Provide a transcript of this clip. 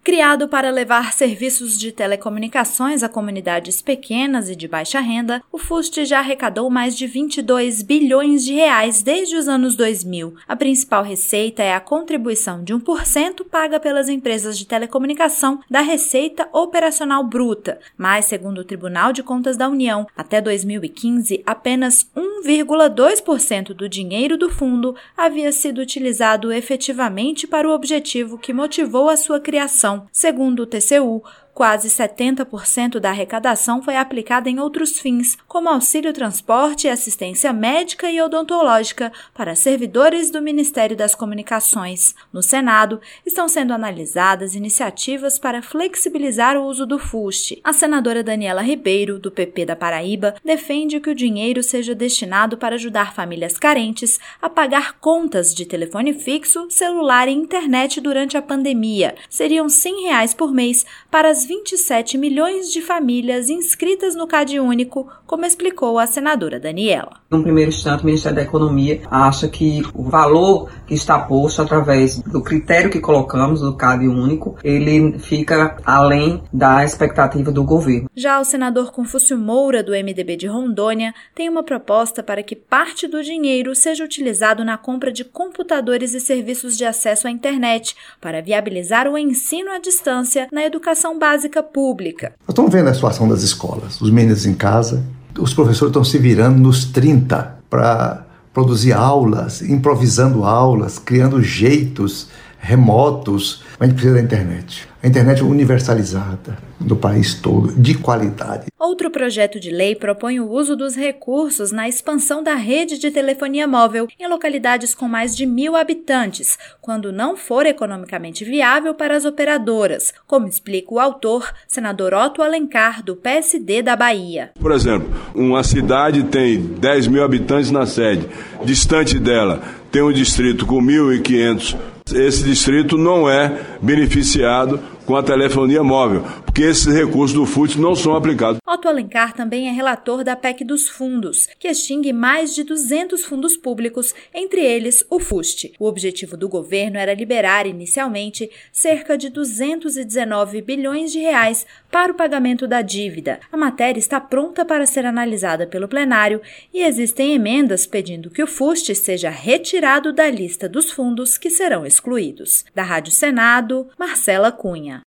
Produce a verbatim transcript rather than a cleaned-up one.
Criado para levar serviços de telecomunicações a comunidades pequenas e de baixa renda, o FUST já arrecadou mais de vinte e dois bilhões de reais desde os anos dois mil. A principal receita é a contribuição de um por cento paga pelas empresas de telecomunicação da receita operacional bruta. Mas, segundo o Tribunal de Contas da União, até dois mil e quinze, apenas um vírgula dois por cento do dinheiro do fundo havia sido utilizado efetivamente para o objetivo que motivou a sua criação. Segundo o T C U, quase setenta por cento da arrecadação foi aplicada em outros fins, como auxílio transporte e assistência médica e odontológica para servidores do Ministério das Comunicações. No Senado, estão sendo analisadas iniciativas para flexibilizar o uso do FUST. A senadora Daniela Ribeiro, do P P da Paraíba, defende que o dinheiro seja destinado para ajudar famílias carentes a pagar contas de telefone fixo, celular e internet durante a pandemia. Seriam cem reais por mês para as vinte e sete milhões de famílias inscritas no CadÚnico, como explicou a senadora Daniela. No primeiro instante, o Ministério da Economia acha que o valor que está posto através do critério que colocamos, do CadÚnico, ele fica além da expectativa do governo. Já o senador Confúcio Moura, do M D B de Rondônia, tem uma proposta para que parte do dinheiro seja utilizado na compra de computadores e serviços de acesso à internet, para viabilizar o ensino à distância na educação básica pública. Nós estamos vendo a situação das escolas, os meninos em casa, os professores estão se virando nos trinta para produzir aulas, improvisando aulas, criando jeitos remotos. A gente precisa da internet. A internet universalizada do país todo, de qualidade. Outro projeto de lei propõe o uso dos recursos na expansão da rede de telefonia móvel em localidades com mais de mil habitantes, quando não for economicamente viável para as operadoras, como explica o autor, senador Otto Alencar, do P S D da Bahia. Por exemplo, uma cidade tem dez mil habitantes na sede, distante dela tem um distrito com mil e quinhentos. Esse distrito não é beneficiado com a telefonia móvel, porque esses recursos do FUST não são aplicados. Otto Alencar também é relator da P E C dos fundos, que extingue mais de duzentos fundos públicos, entre eles o FUST. O objetivo do governo era liberar, inicialmente, cerca de duzentos e dezenove bilhões de reais para o pagamento da dívida. A matéria está pronta para ser analisada pelo plenário e existem emendas pedindo que o FUST seja retirado da lista dos fundos que serão excluídos. Da Rádio Senado, Marcela Cunha.